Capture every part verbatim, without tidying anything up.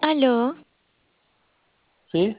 Aló, ¿Sí?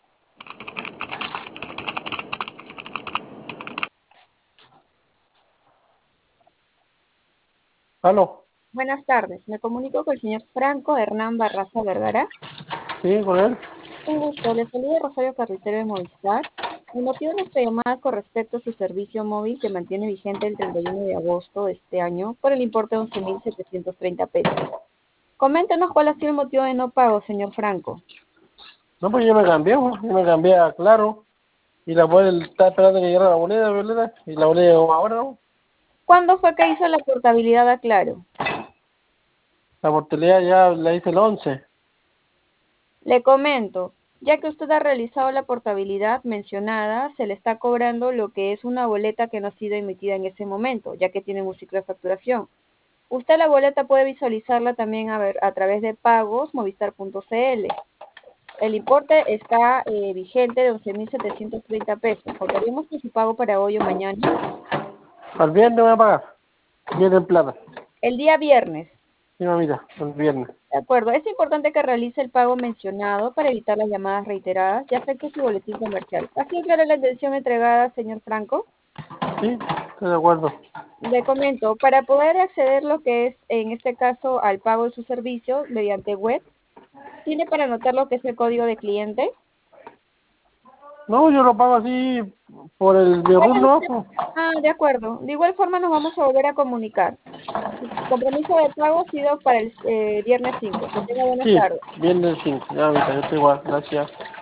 ¿Aló? Buenas tardes, me comunico con el señor Franco Hernán Barraza Vergara. ¿Sí? ¿Con él? Un gusto, le saluda Rosario Carretero de Movistar. El motivo de nuestra llamada con respecto a su servicio móvil que mantiene vigente el treinta y uno de agosto de este año por el importe de once mil setecientos treinta pesos. Coméntenos cuál ha sido el motivo de no pago, señor Franco. No, pues yo me cambié, pues, yo me cambié a Claro. Y la moneda, estaba esperando que llegara la moneda, Violeta. Y la moneda llegó ahora, ¿no? ¿Cuándo fue que hizo la portabilidad a Claro? La portabilidad ya la hice el once. Le comento, ya que usted ha realizado la portabilidad mencionada, se le está cobrando lo que es una boleta que no ha sido emitida en ese momento, ya que tiene un ciclo de facturación. Usted la boleta puede visualizarla también a, ver, a través de pagos movistar punto c l. El importe está eh, vigente de once mil setecientos treinta pesos. Contaríamos con su pago para hoy o mañana. Al viernes me voy a pagar. Viernes en plata. El día viernes. Sí, mamita, el viernes. De acuerdo. Es importante que realice el pago mencionado para evitar las llamadas reiteradas y afecte su boletín comercial. ¿Así clara la intención entregada, señor Franco? Sí, estoy de acuerdo. Le comento, para poder acceder lo que es, en este caso, al pago de su servicio mediante web, ¿tiene para anotar lo que es el código de cliente? No, yo lo pago así por el Bebur, Bueno, ¿no? de- Pues. ah, de acuerdo. De igual forma nos vamos a volver a comunicar. Su compromiso de pago ha sido para el eh, viernes cinco. Que tenga buenas Sí, tardes. viernes cinco. Ya, mamita, yo estoy igual. Gracias.